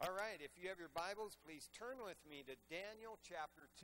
All right, if you have your Bibles, please turn with me to Daniel chapter 2.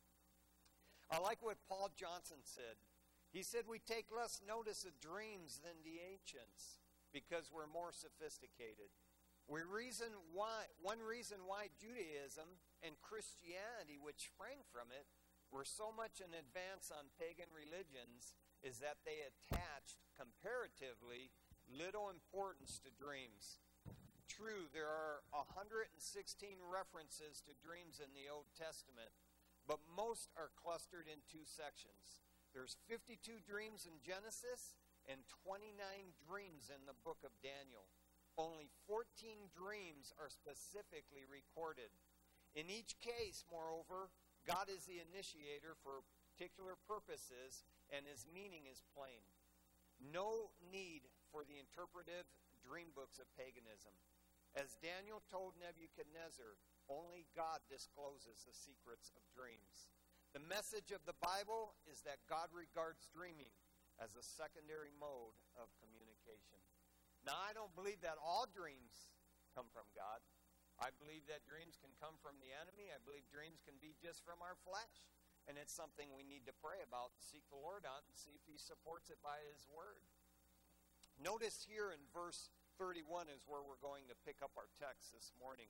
I like what Paul Johnson said. He said, we take less notice of dreams than the ancients because we're more sophisticated. One reason why Judaism and Christianity, which sprang from it, were so much in advance on pagan religions is that they attached comparatively little importance to dreams. True, there are 116 references to dreams in the Old Testament, but most are clustered in two sections. There's 52 dreams in Genesis and 29 dreams in the book of Daniel. Only 14 dreams are specifically recorded. In each case, moreover, God is the initiator for particular purposes, and his meaning is plain. No need for the interpretive dream books of paganism. As Daniel told Nebuchadnezzar, only God discloses the secrets of dreams. The message of the Bible is that God regards dreaming as a secondary mode of communication. Now, I don't believe that all dreams come from God. I believe that dreams can come from the enemy. I believe dreams can be just from our flesh. And it's something we need to pray about and seek the Lord out and see if he supports it by his word. Notice here in verse 31 is where we're going to pick up our text this morning.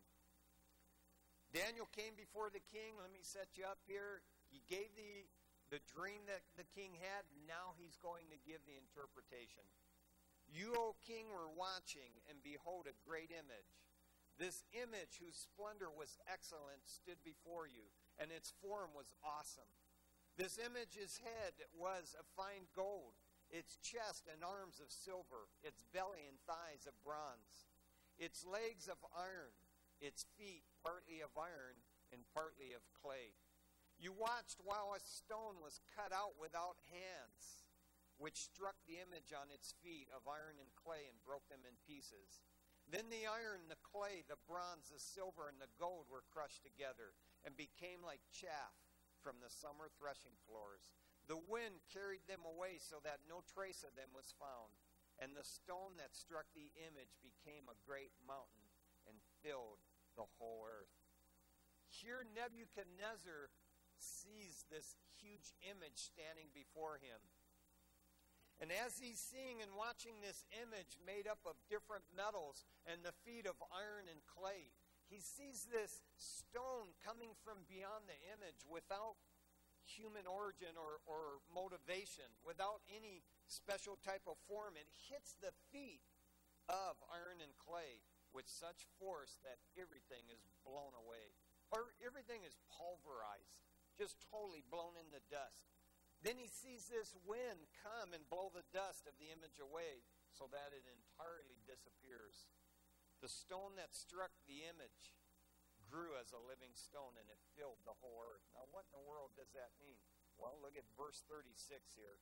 Daniel came before the king. Let me set you up here. He gave the dream that the king had. Now he's going to give the interpretation. You, O king, were watching, and behold, a great image. This image, whose splendor was excellent, stood before you, and its form was awesome. This image's head was of fine gold, its chest and arms of silver, its belly and thighs of bronze, its legs of iron, its feet partly of iron and partly of clay. You watched while a stone was cut out without hands, which struck the image on its feet of iron and clay and broke them in pieces. Then the iron, the clay, the bronze, the silver, and the gold were crushed together and became like chaff from the summer threshing floors. The wind carried them away so that no trace of them was found. And the stone that struck the image became a great mountain and filled the whole earth. Here Nebuchadnezzar sees this huge image standing before him. And as he's seeing and watching this image made up of different metals and the feet of iron and clay, he sees this stone coming from beyond the image without human origin or motivation, without any special type of form. It hits the feet of iron and clay with such force that everything is blown away. Or everything is pulverized, just totally blown into dust. Then he sees this wind come and blow the dust of the image away so that it entirely disappears. The stone that struck the image grew as a living stone, and it filled the whole earth. Now, what in the world does that mean? Well, look at verse 36 here.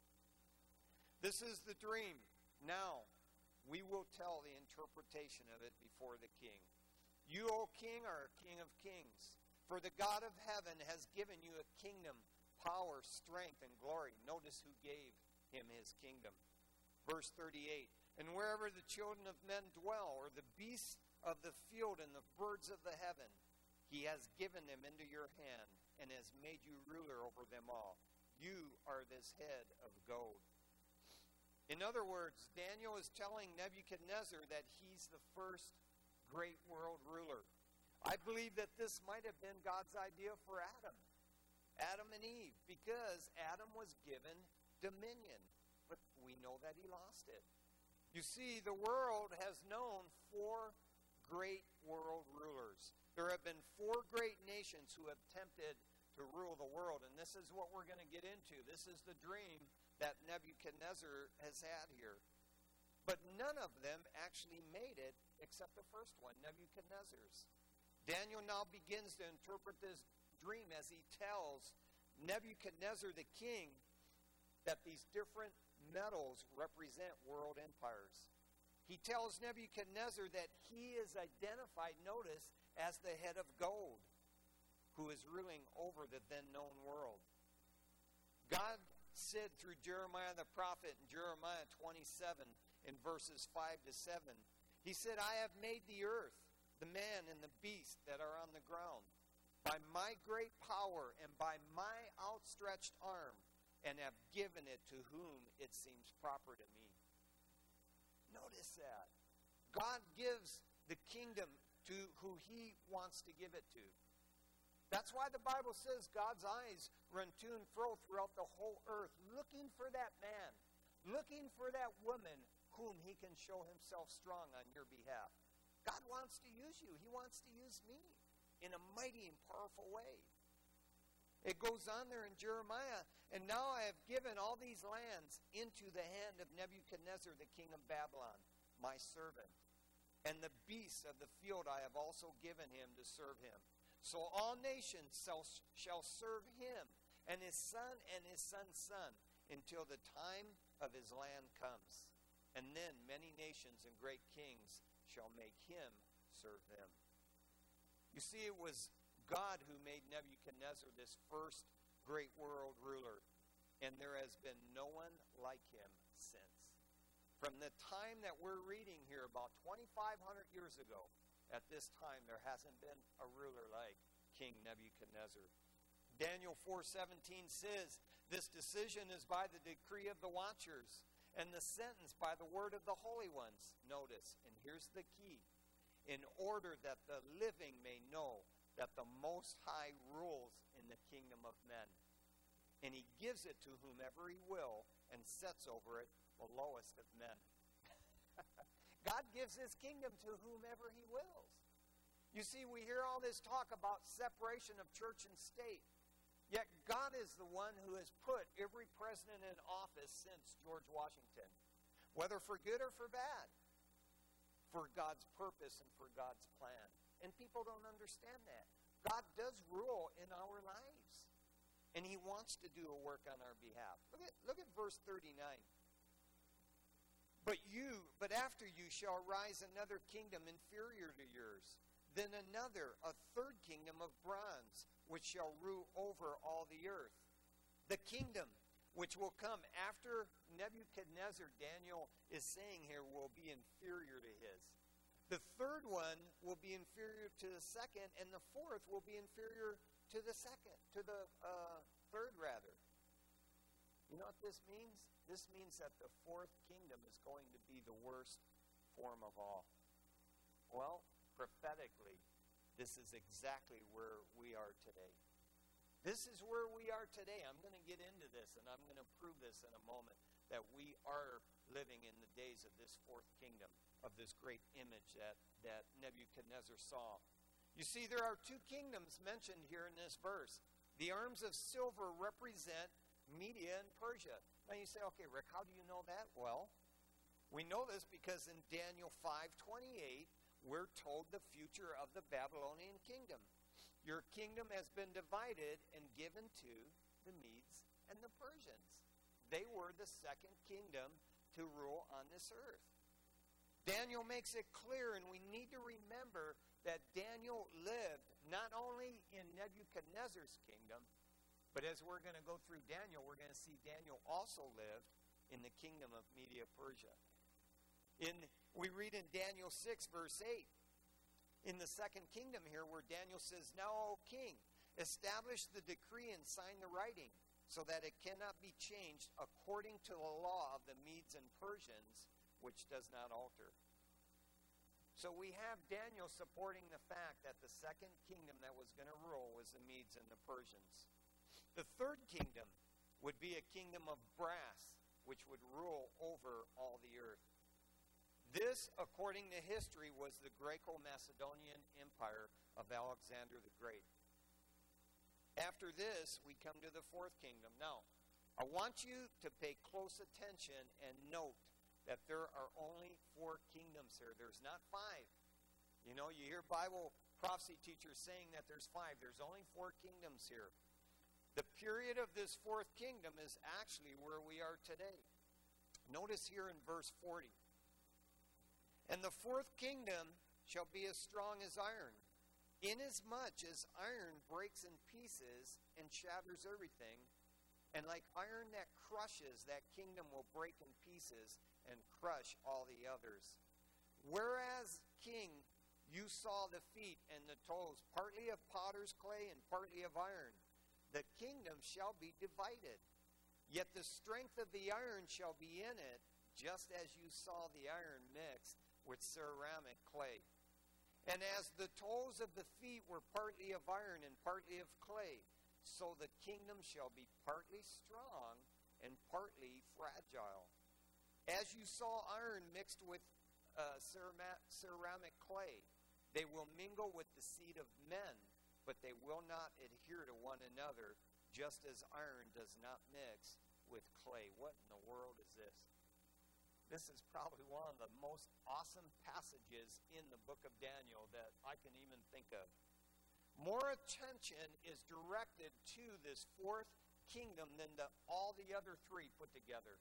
This is the dream. Now, we will tell the interpretation of it before the king. You, O king, are a king of kings. For the God of heaven has given you a kingdom, power, strength, and glory. Notice who gave him his kingdom. Verse 38, and wherever the children of men dwell, or the beasts of the field and the birds of the heaven, he has given them into your hand and has made you ruler over them all. You are this head of gold. In other words, Daniel is telling Nebuchadnezzar that he's the first great world ruler. I believe that this might have been God's idea for Adam and Eve, because Adam was given dominion, but we know that he lost it. You see, the world has known 4 great world rulers. There have been 4 great nations who have attempted to rule the world, and this is what we're going to get into. This is the dream that Nebuchadnezzar has had here. But none of them actually made it except the first one, Nebuchadnezzar's. Daniel now begins to interpret this dream as he tells Nebuchadnezzar the king that these different metals represent world empires. He tells Nebuchadnezzar that he is identified, notice, as the head of gold, who is ruling over the then known world. God said through Jeremiah the prophet in Jeremiah 27 in verses 5 to 7, he said, I have made the earth, the man and the beast that are on the ground, by my great power and by my outstretched arm, and have given it to whom it seems proper to me. Notice that. God gives the kingdom to who he wants to give it to. That's why the Bible says God's eyes run to and fro throughout the whole earth, looking for that man, looking for that woman whom he can show himself strong on your behalf. God wants to use you. He wants to use me in a mighty and powerful way. It goes on there in Jeremiah, and now I have given all these lands into the hand of Nebuchadnezzar, the king of Babylon, my servant. And the beasts of the field I have also given him to serve him. So all nations shall serve him, and his son and his son's son, until the time of his land comes. And then many nations and great kings shall make him serve them. You see, it was God who made Nebuchadnezzar this first great world ruler, and there has been no one like him since. From the time that we're reading here, about 2,500 years ago, at this time there hasn't been a ruler like King Nebuchadnezzar. Daniel 4:17 says, this decision is by the decree of the watchers, and the sentence by the word of the holy ones. Notice, and here's the key, in order that the living may know that the Most High rules in the kingdom of men. And he gives it to whomever he will, and sets over it the lowest of men. God gives his kingdom to whomever he wills. You see, we hear all this talk about separation of church and state. Yet God is the one who has put every president in office since George Washington, whether for good or for bad, for God's purpose and for God's plan. And people don't understand that. God does rule in our lives. And he wants to do a work on our behalf. Look at verse 39. But after you shall rise another kingdom inferior to yours, then another, a third kingdom of bronze, which shall rule over all the earth. The kingdom which will come after Nebuchadnezzar, Daniel is saying here, will be inferior to his. The third one will be inferior to the second, and the fourth will be inferior to the second, to the third rather. You know what this means? This means that the fourth kingdom is going to be the worst form of all. Well, prophetically, this is exactly where we are today. This is where we are today. I'm going to get into this, and I'm going to prove this in a moment, that we are living in the days of this fourth kingdom, of this great image that Nebuchadnezzar saw. You see, there are two kingdoms mentioned here in this verse. The arms of silver represent Media and Persia. Now you say, okay, Rick, how do you know that? Well, we know this because in Daniel 5:28, we're told the future of the Babylonian kingdom. Your kingdom has been divided and given to the Medes and the Persians. They were the second kingdom to rule on this earth. Daniel makes it clear, and we need to remember that Daniel lived not only in Nebuchadnezzar's kingdom, but as we're going to go through Daniel, we're going to see Daniel also lived in the kingdom of Media Persia. We read in Daniel 6, verse 8, in the second kingdom here, where Daniel says, Now, O king, establish the decree and sign the writing, so that it cannot be changed according to the law of the Medes and Persians, which does not alter. So we have Daniel supporting the fact that the second kingdom that was going to rule was the Medes and the Persians. The third kingdom would be a kingdom of brass, which would rule over all the earth. This, according to history, was the Greco-Macedonian Empire of Alexander the Great. After this, we come to the fourth kingdom. Now, I want you to pay close attention and note that there are only 4 kingdoms here. There's not 5. You know, you hear Bible prophecy teachers saying that there's 5. There's only 4 kingdoms here. The period of this fourth kingdom is actually where we are today. Notice here in verse 40. And the fourth kingdom shall be as strong as iron, inasmuch as iron breaks in pieces and shatters everything, and like iron that crushes, that kingdom will break in pieces and crush all the others. Whereas, king, You saw the feet and the toes, partly of potter's clay and partly of iron. The kingdom shall be divided, yet the strength of the iron shall be in it, just as you saw the iron mixed with ceramic clay. And as the toes of the feet were partly of iron and partly of clay, so the kingdom shall be partly strong and partly fragile. As you saw iron mixed with ceramic clay, they will mingle with the seed of men, but they will not adhere to one another, just as iron does not mix with clay. What in the world is this? This is probably one of the most awesome passages in the book of Daniel that I can even think of. More attention is directed to this fourth kingdom than all the other three put together.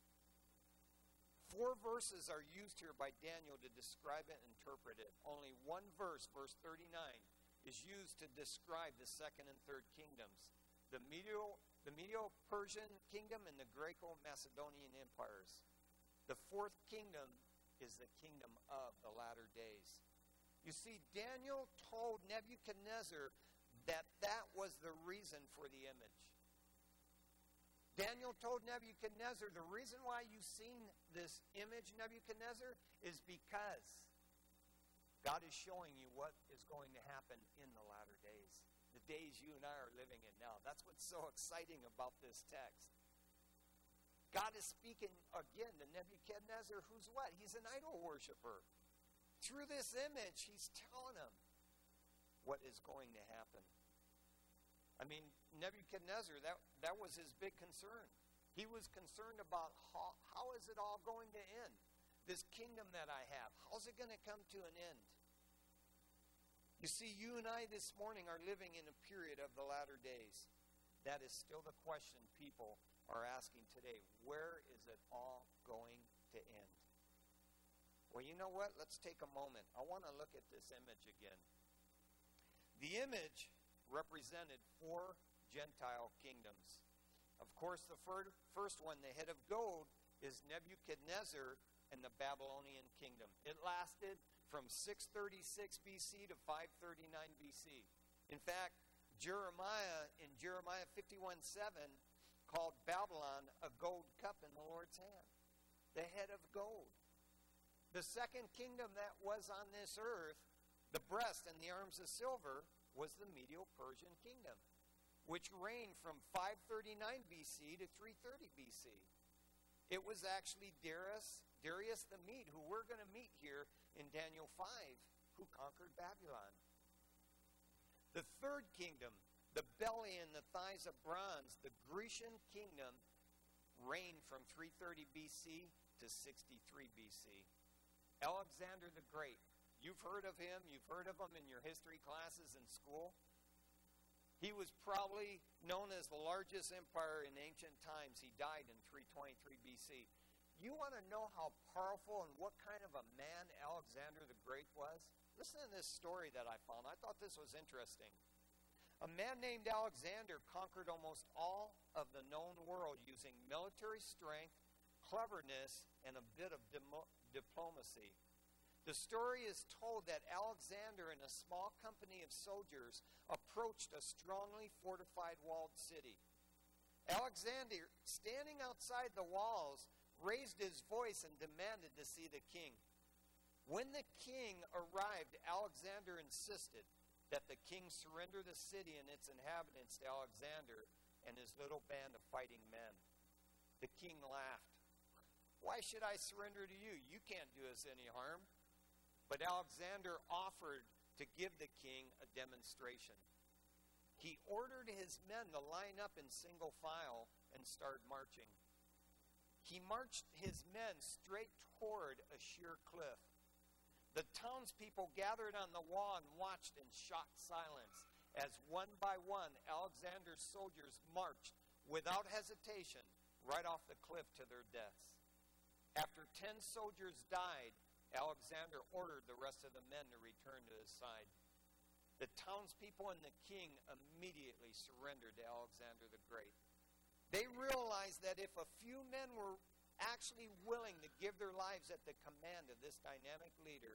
4 verses are used here by Daniel to describe it and interpret it. Only one verse, verse 39, is used to describe the second and third kingdoms, the Medo-Persian kingdom and the Greco-Macedonian empires. The fourth kingdom is the kingdom of the latter days. You see, Daniel told Nebuchadnezzar that was the reason for the image. Daniel told Nebuchadnezzar, the reason why you've seen this image, Nebuchadnezzar, is because God is showing you what is going to happen in the latter days. The days you and I are living in now. That's what's so exciting about this text. God is speaking again to Nebuchadnezzar, who's what? He's an idol worshiper. Through this image, he's telling him what is going to happen. I mean, Nebuchadnezzar, that was his big concern. He was concerned about how is it all going to end? This kingdom that I have, how's it going to come to an end? You see, you and I this morning are living in a period of the latter days. That is still the question people are asking today. Where is it all going to end? Well, you know what? Let's take a moment. I want to look at this image again. The image represented 4 Gentile kingdoms. Of course, the first one, the head of gold, is Nebuchadnezzar and the Babylonian kingdom. It lasted from 636 BC to 539 BC. In fact, Jeremiah, in Jeremiah 51:7, called Babylon a gold cup in the Lord's hand, the head of gold. The second kingdom that was on this earth, the breast and the arms of silver, was the Medo-Persian kingdom, which reigned from 539 BC to 330 BC. It was actually Darius the Mede, who we're going to meet here in Daniel 5, who conquered Babylon. The third kingdom, the belly and the thighs of bronze, the Grecian kingdom, reigned from 330 BC to 63 BC. Alexander the Great. You've heard of him. You've heard of him in your history classes in school. He was probably known as the largest empire in ancient times. He died in 323 BC. You want to know how powerful and what kind of a man Alexander the Great was? Listen to this story that I found. I thought this was interesting. A man named Alexander conquered almost all of the known world using military strength, cleverness, and a bit of diplomacy. The story is told that Alexander and a small company of soldiers approached a strongly fortified walled city. Alexander, standing outside the walls, raised his voice and demanded to see the king. When the king arrived, Alexander insisted that the king surrender the city and its inhabitants to Alexander and his little band of fighting men. The king laughed. "Why should I surrender to you? You can't do us any harm." But Alexander offered to give the king a demonstration. He ordered his men to line up in single file and start marching. He marched his men straight toward a sheer cliff. The townspeople gathered on the wall and watched in shocked silence as one by one Alexander's soldiers marched without hesitation right off the cliff to their deaths. After 10 soldiers died, Alexander ordered the rest of the men to return to his side. The townspeople and the king immediately surrendered to Alexander the Great. They realized that if a few men were actually willing to give their lives at the command of this dynamic leader,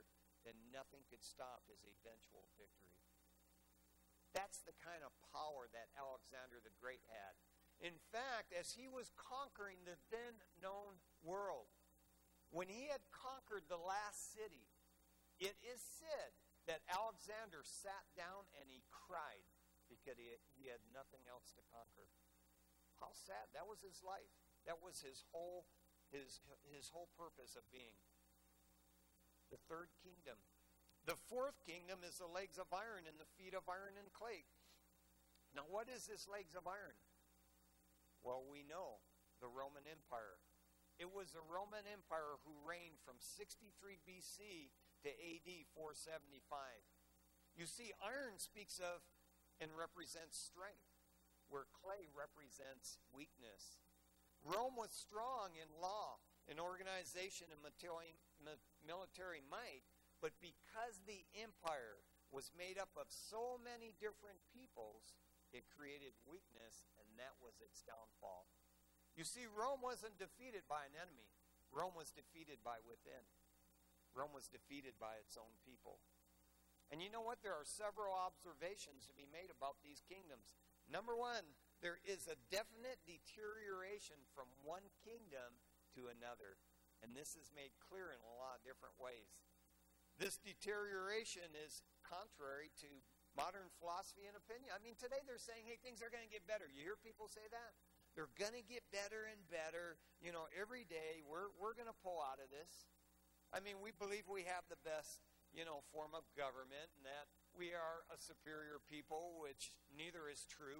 then nothing could stop his eventual victory. That's the kind of power that Alexander the Great had. In fact, as he was conquering the then known world, when he had conquered the last city, it is said that Alexander sat down and he cried because he had nothing else to conquer. How sad. That was his life. That was his whole purpose of being. The third kingdom. The fourth kingdom is the legs of iron and the feet of iron and clay. Now, what is this legs of iron? Well, we know the Roman Empire. It was the Roman Empire who reigned from 63 BC to AD 475. You see, iron speaks of and represents strength, where clay represents weakness. Rome was strong in law, in organization, and military might, but because the empire was made up of so many different peoples, it created weakness, and that was its downfall. You see, Rome wasn't defeated by an enemy. Rome was defeated by within. Rome was defeated by its own people. And you know what? There are several observations to be made about these kingdoms. Number one, there is a definite deterioration from one kingdom to another. And this is made clear in a lot of different ways. This deterioration is contrary to modern philosophy and opinion. I mean, today they're saying, hey, things are going to get better. You hear people say that? They're going to get better and better. You know, every day we're going to pull out of this. I mean, we believe we have the best, form of government and that we are a superior people, which neither is true.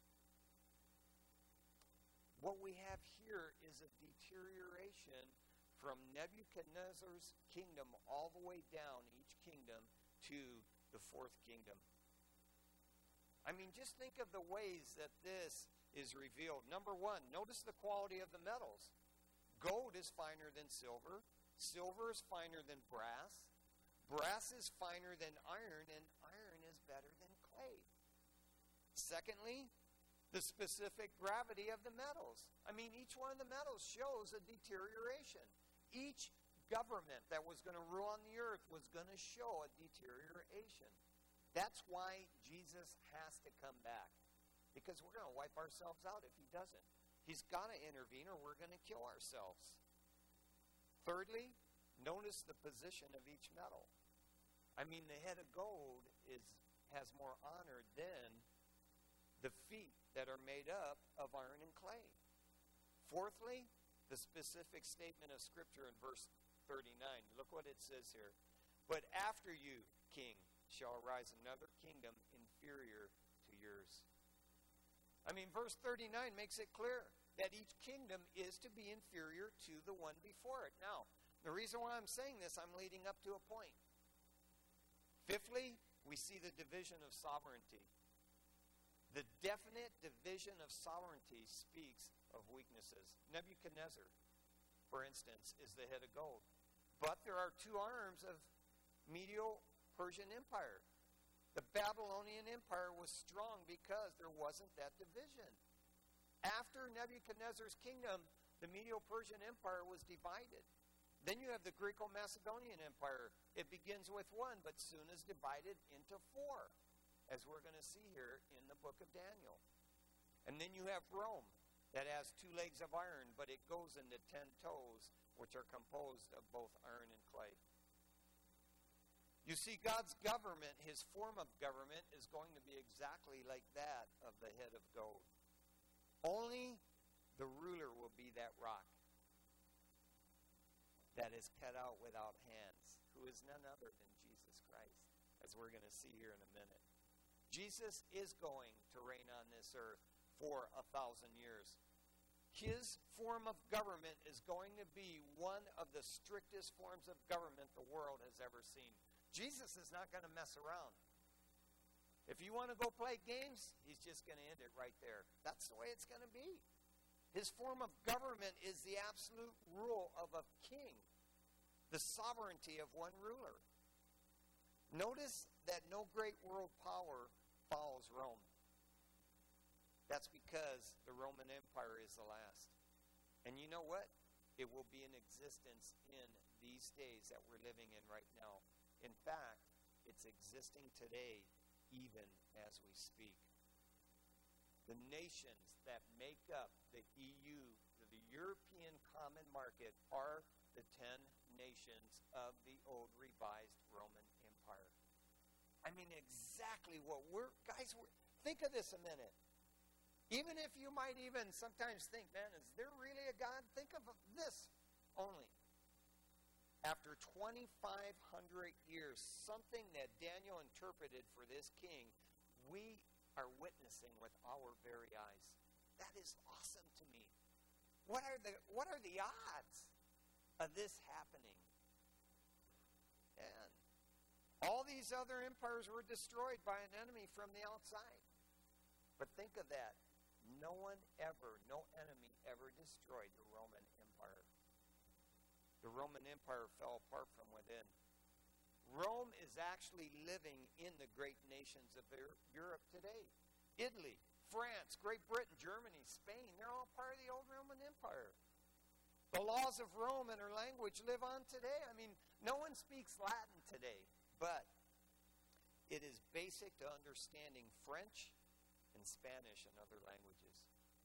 What we have here is a deterioration from Nebuchadnezzar's kingdom all the way down, each kingdom, to the fourth kingdom. I mean, just think of the ways that this is revealed. Number one, notice the quality of the metals. Gold is finer than silver. Silver is finer than brass. Brass is finer than iron, and iron is better than clay. Secondly, the specific gravity of the metals. I mean, each one of the metals shows a deterioration. Each government that was going to rule on the earth was going to show a deterioration. That's why Jesus has to come back. Because we're going to wipe ourselves out if he doesn't. He's got to intervene or we're going to kill ourselves. Thirdly, notice the position of each metal. I mean, the head of gold has more honor than the feet that are made up of iron and clay. Fourthly, the specific statement of Scripture in verse 39. Look what it says here. But after you, king, shall arise another kingdom inferior to yours. I mean, verse 39 makes it clear that each kingdom is to be inferior to the one before it. Now, the reason why I'm saying this, I'm leading up to a point. Fifthly, we see the division of sovereignty. The definite division of sovereignty speaks of weaknesses. Nebuchadnezzar, for instance, is the head of gold. But there are two arms of Medo-Persian Empire. The Babylonian Empire was strong because there wasn't that division. After Nebuchadnezzar's kingdom, the Medo-Persian Empire was divided. Then you have the Greco-Macedonian Empire. It begins with one, but soon is divided into four, as we're going to see here in the book of Daniel. And then you have Rome, that has two legs of iron, but it goes into 10 toes, which are composed of both iron and clay. You see, God's government, his form of government, is going to be exactly like that of the head of gold. Only the ruler will be that rock that is cut out without hands, who is none other than Jesus Christ, as we're going to see here in a minute. Jesus is going to reign on this earth for 1,000 years. His form of government is going to be one of the strictest forms of government the world has ever seen. Jesus is not going to mess around. If you want to go play games, he's just going to end it right there. That's the way it's going to be. His form of government is the absolute rule of a king, the sovereignty of one ruler. Notice that no great world power follows Rome. That's because the Roman Empire is the last. And you know what? It will be in existence in these days that we're living in right now. In fact, it's existing today even as we speak. The nations that make up the EU, the European Common Market, are the 10 nations of the old revised Roman Empire. I mean, exactly what think of this a minute. Even if you might even sometimes think, man, is there really a God? Think of this only. After 2,500 years, something that Daniel interpreted for this king, we are witnessing with our very eyes. That is awesome to me. What are the odds of this happening? And all these other empires were destroyed by an enemy from the outside. But think of that. No enemy ever destroyed the Roman Empire. The Roman Empire fell apart from within. Rome is actually living in the great nations of Europe today. Italy, France, Great Britain, Germany, Spain, they're all part of the old Roman Empire. The laws of Rome and her language live on today. I mean, no one speaks Latin today, but it is basic to understanding French and Spanish and other languages.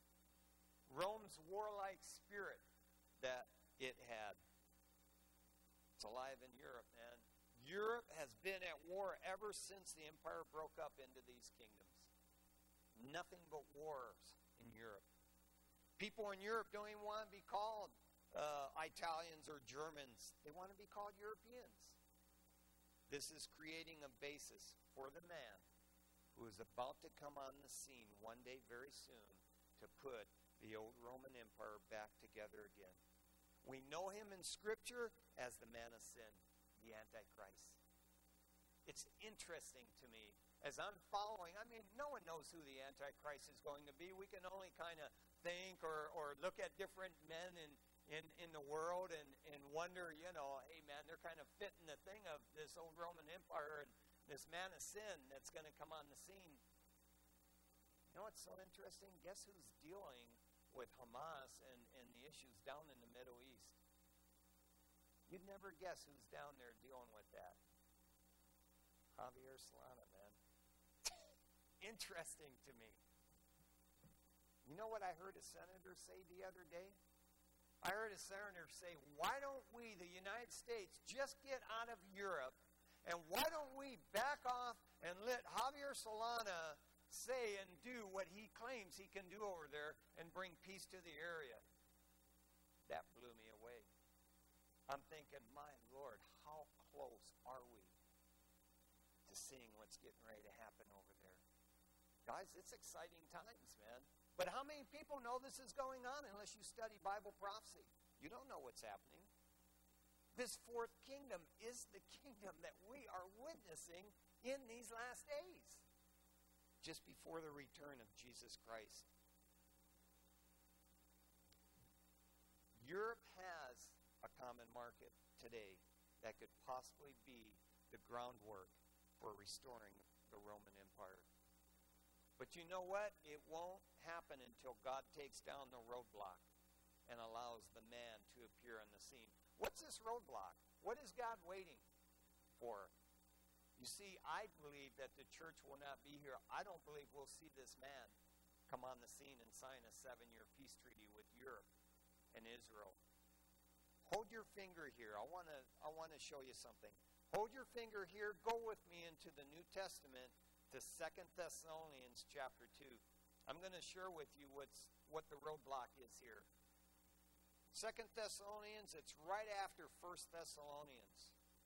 Rome's warlike spirit that it had, it's alive in Europe, man. Europe has been at war ever since the empire broke up into these kingdoms. Nothing but wars in Europe. People in Europe don't even want to be called Italians or Germans. They want to be called Europeans. This is creating a basis for the man who is about to come on the scene one day very soon to put the old Roman Empire back together again. We know him in Scripture as the man of sin, the Antichrist. It's interesting to me as I'm following. I mean, no one knows who the Antichrist is going to be. We can only kind of think or look at different men in the world and wonder, hey, man, they're kind of fitting the thing of this old Roman Empire and this man of sin that's going to come on the scene. You know what's so interesting? Guess who's dealing with Hamas and the issues down in the Middle East? You'd never guess who's down there dealing with that. Javier Solana, man. Interesting to me. You know what I heard a senator say the other day? I heard a senator say, why don't we, the United States, just get out of Europe, and why don't we back off and let Javier Solana say and do what he claims he can do over there and bring peace to the area? That blew me away. I'm thinking, my Lord, how close are we to seeing what's getting ready to happen over there? Guys, it's exciting times, man. But how many people know this is going on unless you study Bible prophecy? You don't know what's happening. This fourth kingdom is the kingdom that we are witnessing in these last days, just before the return of Jesus Christ. Europe has a common market today that could possibly be the groundwork for restoring the Roman Empire. But you know what? It won't happen until God takes down the roadblock and allows the man to appear on the scene. What's this roadblock? What is God waiting for? You see, I believe that the church will not be here. I don't believe we'll see this man come on the scene and sign a 7-year peace treaty with Europe and Israel. Hold your finger here. I want to show you something. Hold your finger here. Go with me into the New Testament to 2 Thessalonians chapter 2. I'm going to share with you what the roadblock is here. 2 Thessalonians, it's right after 1 Thessalonians.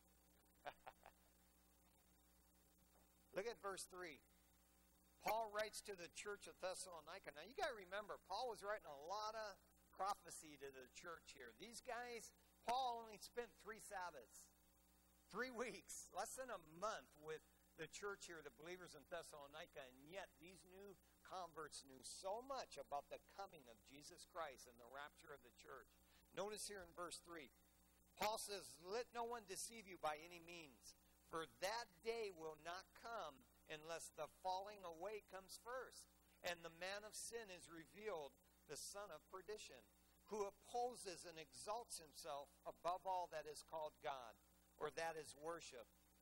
Look at verse 3. Paul writes to the church of Thessalonica. Now, you got to remember, Paul was writing a lot of prophecy to the church here. These guys, Paul only spent 3 Sabbaths, 3 weeks, less than a month with the church here, the believers in Thessalonica, and yet these new converts knew so much about the coming of Jesus Christ and the rapture of the church. Notice here in verse 3, Paul says, let no one deceive you by any means, for that day will not come unless the falling away comes first, and the man of sin is revealed, the son of perdition, who opposes and exalts himself above all that is called God, or that is worship,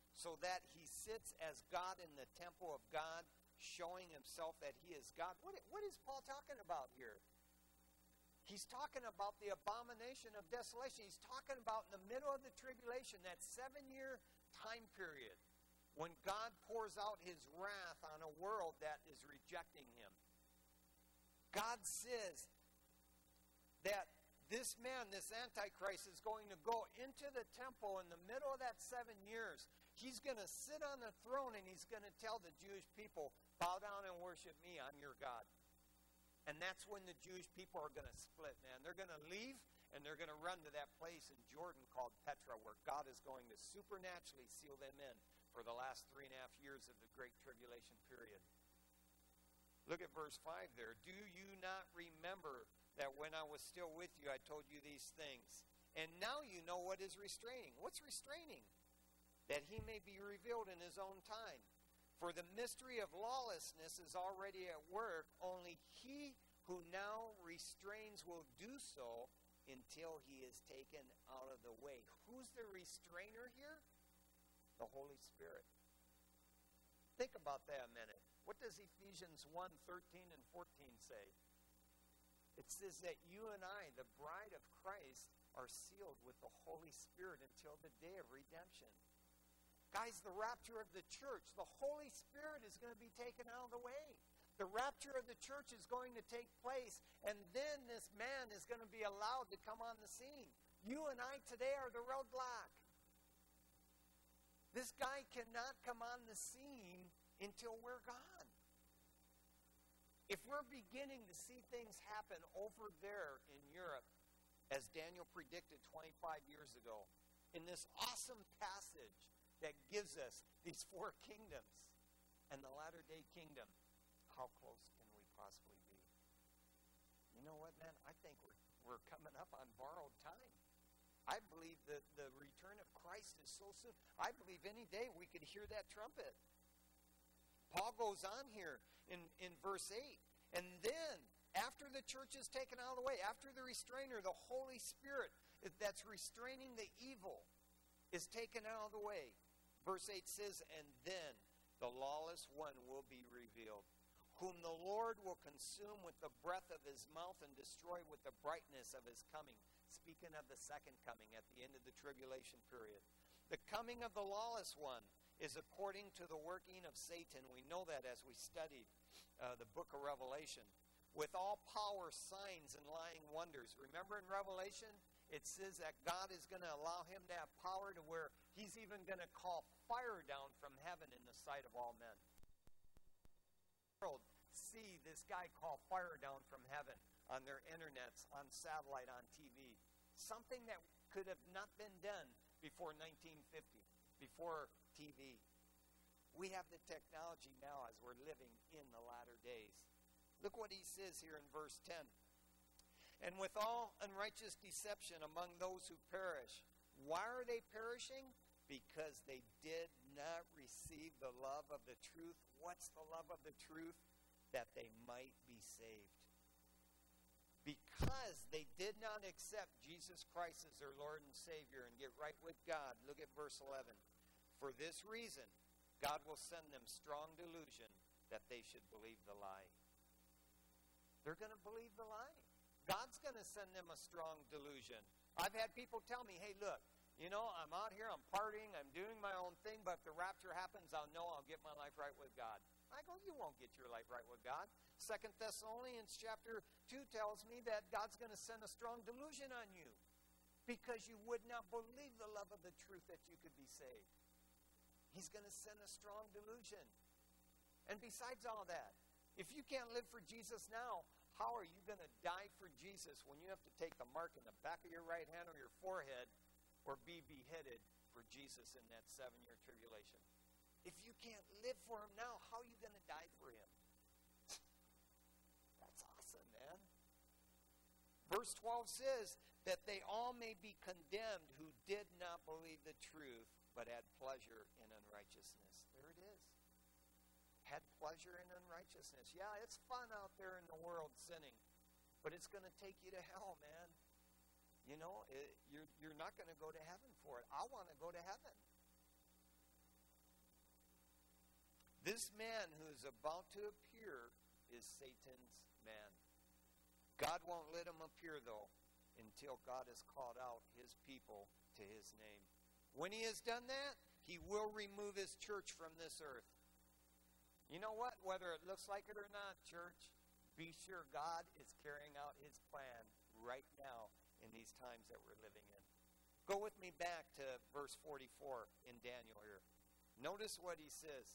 so that he sits as God in the temple of God, showing himself that he is God. What is Paul talking about here? He's talking about the abomination of desolation. He's talking about in the middle of the tribulation, that 7-year time period, when God pours out his wrath on a world that is rejecting him. God says that this man, this Antichrist, is going to go into the temple in the middle of that 7 years. He's going to sit on the throne and he's going to tell the Jewish people, bow down and worship me, I'm your God. And that's when the Jewish people are going to split, man. They're going to leave and they're going to run to that place in Jordan called Petra, where God is going to supernaturally seal them in for the last 3.5 years of the Great Tribulation period. Look at verse 5 there. Do you not remember that when I was still with you, I told you these things? And now you know what is restraining. What's restraining? That he may be revealed in his own time. For the mystery of lawlessness is already at work. Only he who now restrains will do so until he is taken out of the way. Who's the restrainer here? The Holy Spirit. Think about that a minute. What does Ephesians 1:13 and 14 say? It says that you and I, the bride of Christ, are sealed with the Holy Spirit until the day of redemption. Guys, the rapture of the church, the Holy Spirit is going to be taken out of the way. The rapture of the church is going to take place, and then this man is going to be allowed to come on the scene. You and I today are the roadblock. This guy cannot come on the scene until we're gone. If we're beginning to see things happen over there in Europe, as Daniel predicted 25 years ago, in this awesome passage that gives us these 4 kingdoms and the latter-day kingdom, how close can we possibly be? You know what, man? I think we're coming up on borrowed time. I believe that the return of Christ is so soon. I believe any day we could hear that trumpet. Paul goes on here in verse 8. And then, after the church is taken out of the way, after the restrainer, the Holy Spirit that's restraining the evil is taken out of the way. Verse 8 says, and then the lawless one will be revealed, whom the Lord will consume with the breath of his mouth and destroy with the brightness of his coming. Speaking of the second coming at the end of the tribulation period. The coming of the lawless one is according to the working of Satan. We know that as we studied the book of Revelation. With all power, signs, and lying wonders. Remember in Revelation, it says that God is going to allow him to have power to where he's even going to call fire down from heaven in the sight of all men. See this guy call fire down from heaven on their internets, on satellite, on TV. Something that could have not been done before 1950, before TV. We have the technology now as we're living in the latter days. Look what he says here in verse 10. And with all unrighteous deception among those who perish. Why are they perishing? Because they did not receive the love of the truth. What's the love of the truth? That they might be saved. Because they did not accept Jesus Christ as their Lord and Savior and get right with God. Look at verse 11. For this reason, God will send them strong delusion that they should believe the lie. They're going to believe the lie. God's going to send them a strong delusion. I've had people tell me, hey, look, you know, I'm out here, I'm partying, I'm doing my own thing, but if the rapture happens, I'll know I'll get my life right with God. I go, you won't get your life right with God. 2 Thessalonians chapter 2 tells me that God's going to send a strong delusion on you because you would not believe the love of the truth that you could be saved. He's going to send a strong delusion. And besides all that, if you can't live for Jesus now, how are you going to die for Jesus when you have to take the mark in the back of your right hand or your forehead or be beheaded for Jesus in that 7-year tribulation? If you can't live for him now, how are you going to die for him? That's awesome, man. Verse 12 says that they all may be condemned who did not believe the truth, but had pleasure in unrighteousness. There it is. Had pleasure in unrighteousness. Yeah, it's fun out there in the world sinning, but it's going to take you to hell, man. You know, you're not going to go to heaven for it. I want to go to heaven. This man who is about to appear is Satan's man. God won't let him appear, though, until God has called out his people to his name. When he has done that, he will remove his church from this earth. You know what? Whether it looks like it or not, church, be sure God is carrying out his plan right now in these times that we're living in. Go with me back to verse 44 in Daniel here. Notice what he says.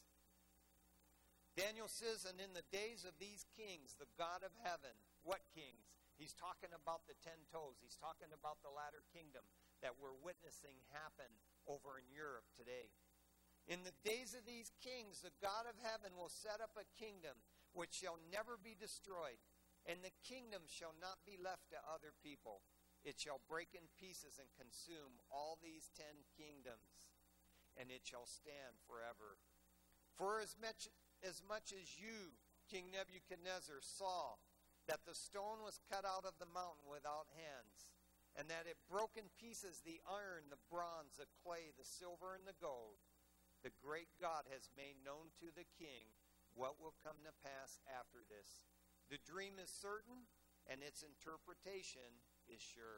Daniel says, and in the days of these kings, the God of heaven, what kings? He's talking about the 10 toes. He's talking about the latter kingdom that we're witnessing happen over in Europe today. In the days of these kings, the God of heaven will set up a kingdom which shall never be destroyed, and the kingdom shall not be left to other people. It shall break in pieces and consume all these 10 kingdoms, and it shall stand forever. For as much as you, King Nebuchadnezzar, saw that the stone was cut out of the mountain without hands, and that it broke in pieces the iron, the bronze, the clay, the silver, and the gold, the great God has made known to the king what will come to pass after this. The dream is certain, and its interpretation is sure.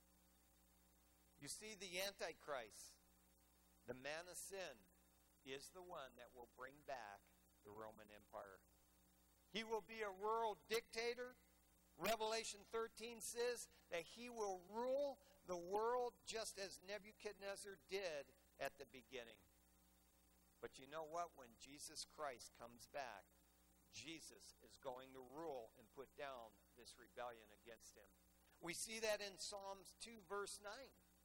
You see, the Antichrist, the man of sin, is the one that will bring back the Roman Empire. He will be a world dictator. Revelation 13 says that he will rule the world just as Nebuchadnezzar did at the beginning. But you know what? When Jesus Christ comes back, Jesus is going to rule and put down this rebellion against him. We see that in Psalms 2, verse 9.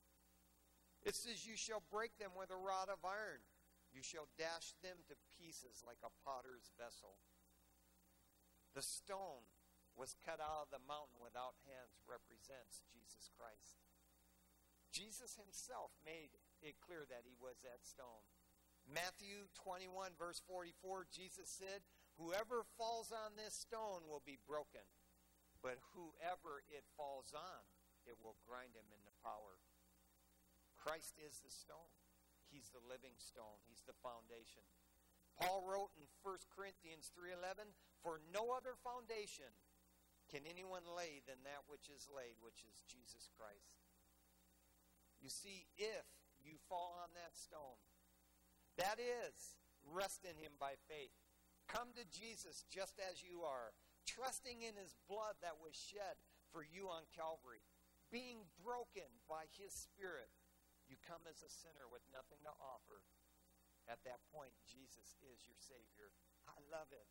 It says, you shall break them with a rod of iron. You shall dash them to pieces like a potter's vessel. The stone was cut out of the mountain without hands represents Jesus Christ. Jesus himself made it clear that he was that stone. Matthew 21, verse 44, Jesus said, whoever falls on this stone will be broken, but whoever it falls on, it will grind him into powder. Christ is the stone. He's the living stone. He's the foundation. Paul wrote in 1 Corinthians 3:11, for no other foundation can anyone lay than that which is laid, which is Jesus Christ. You see, if you fall on that stone, that is, rest in him by faith. Come to Jesus just as you are, trusting in his blood that was shed for you on Calvary. Being broken by his Spirit, you come as a sinner with nothing to offer. At that point, Jesus is your Savior. I love it.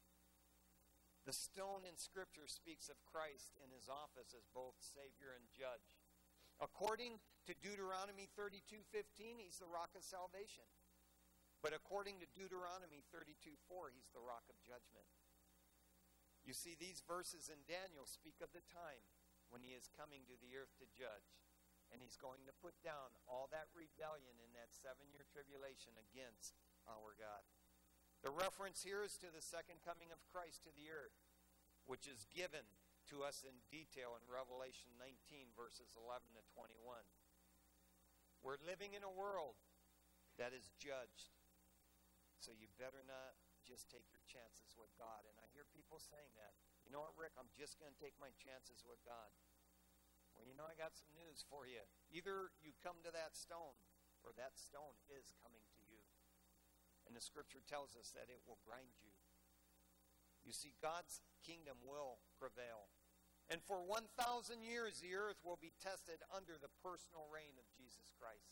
The stone in Scripture speaks of Christ in his office as both Savior and Judge. According to Deuteronomy 32:15, he's the rock of salvation. But according to Deuteronomy 32:4, he's the rock of judgment. You see, these verses in Daniel speak of the time when he is coming to the earth to judge. And he's going to put down all that rebellion in that 7-year tribulation against our God. The reference here is to the second coming of Christ to the earth, which is given to us in detail in Revelation 19, verses 11 to 21. We're living in a world that is judged. So you better not just take your chances with God. And I hear people saying that. You know what, Rick? I'm just going to take my chances with God. Well, you know, I got some news for you. Either you come to that stone, or that stone is coming to you. And the Scripture tells us that it will grind you. You see, God's kingdom will prevail. And for 1,000 years, the earth will be tested under the personal reign of Jesus Christ.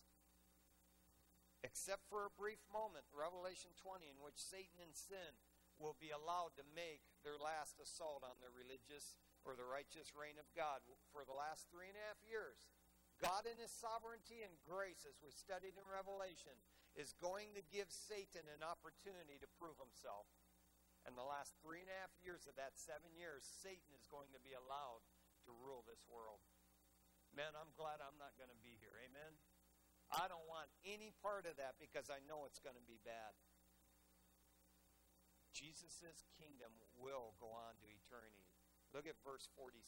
Except for a brief moment, Revelation 20, in which Satan and sin will be allowed to make their last assault on the religious or the righteous reign of God for the last 3.5 years. God in his sovereignty and grace, as we studied in Revelation, is going to give Satan an opportunity to prove himself. And the last 3.5 years of that 7 years, Satan is going to be allowed to rule this world. Man, I'm glad I'm not going to be here. Amen? I don't want any part of that because I know it's going to be bad. Jesus' kingdom will go on to eternity. Look at verse 46.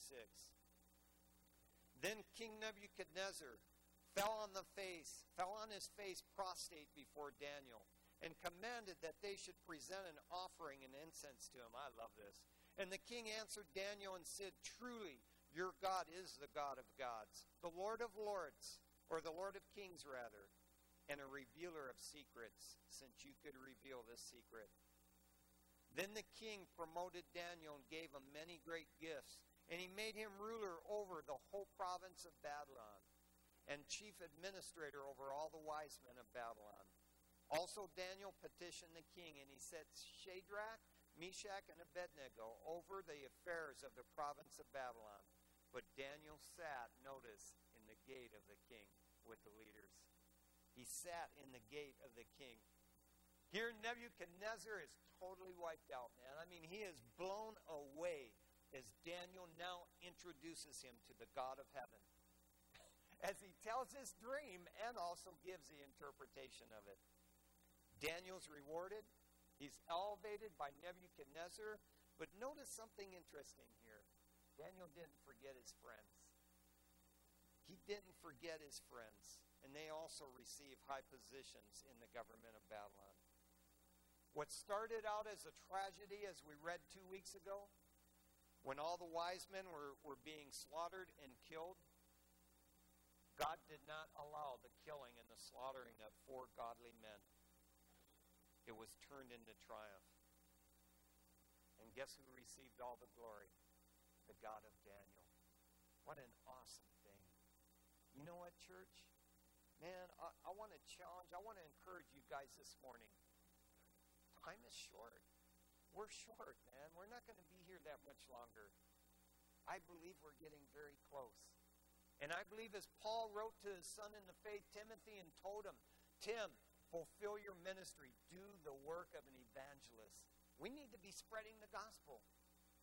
Then King Nebuchadnezzar fell on his face prostrate before Daniel. and commanded that they should present an offering and incense to him. I love this. And the king answered Daniel and said, truly, your God is the God of gods, the Lord of lords, or the Lord of kings, rather, and a revealer of secrets, since you could reveal this secret. Then the king promoted Daniel and gave him many great gifts, and he made him ruler over the whole province of Babylon, and chief administrator over all the wise men of Babylon. Also Daniel petitioned the king, and he set Shadrach, Meshach, and Abednego over the affairs of the province of Babylon. But Daniel sat, notice, in the gate of the king with the leaders. He sat in the gate of the king. Here Nebuchadnezzar is totally wiped out, man. I mean, he is blown away as Daniel now introduces him to the God of heaven, as he tells his dream and also gives the interpretation of it. Daniel's rewarded. He's elevated by Nebuchadnezzar. But notice something interesting here. Daniel didn't forget his friends. He didn't forget his friends. And they also receive high positions in the government of Babylon. What started out as a tragedy, as we read 2 weeks ago, when all the wise men were being slaughtered and killed, God did not allow the killing and the slaughtering of 4 godly men. It was turned into triumph. And guess who received all the glory? The God of Daniel. What an awesome thing. You know what, church? Man, I want to challenge, I want to encourage you guys this morning. Time is short. We're short, man. We're not going to be here that much longer. I believe we're getting very close. And I believe as Paul wrote to his son in the faith, Timothy, and told him, Tim, fulfill your ministry. Do the work of an evangelist. We need to be spreading the gospel.